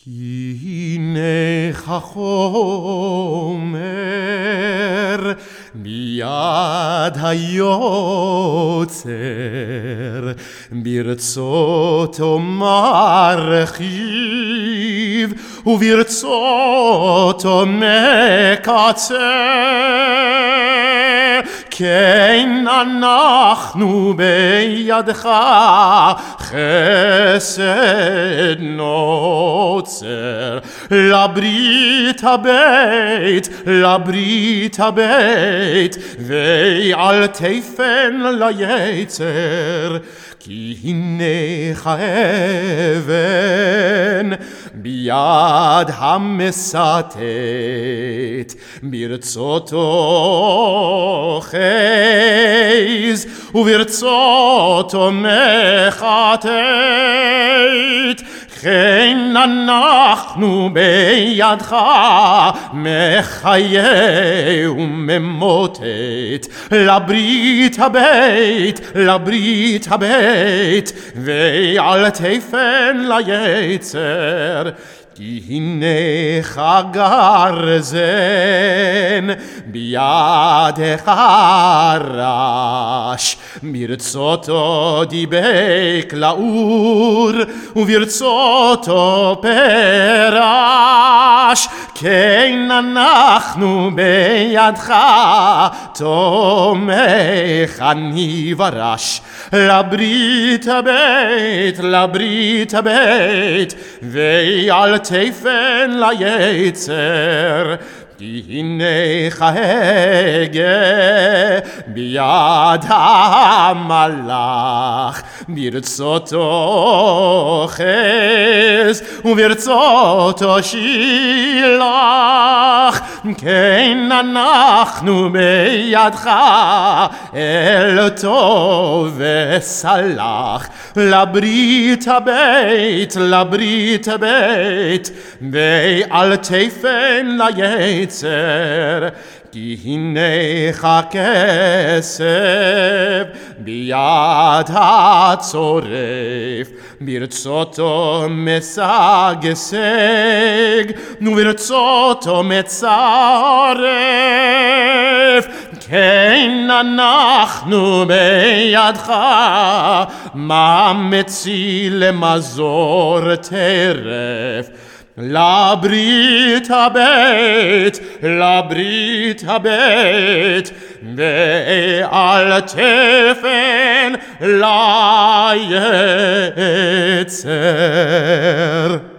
כי הנך החומר מיד היוצר, ברצותו מרחיב וברצותו מקצר. כן אנחנו בידך חסד נוצר, לברית הבית ועל תפן ליצר. כי הנך אבן ביד המסתת, ברצותו חז וברצותו מחטט. כן אנחנו בידך מחיה וממוטט, לברית הבית ועל תפן ליצר. כי הנך גרזן בידך רש, ברצותו דיבק לאור וברצותו פרש. כן אנחנו בידך תומך אני ורש, לברית הבית ועל תפן ליצר. כי הנך הגה ביד המלאך, ברצותו חז וברצותו שילח. כן אנחנו בידך אל טוב וסלח, לברית הבית ועל תפן ליצר. כי הנך כסף ביד הצורף, ברצותו משגשג וברצותו מצרף. כן אנחנו בידך מה מציל למזור טרף, לברית הבית ועל תפן ליצר.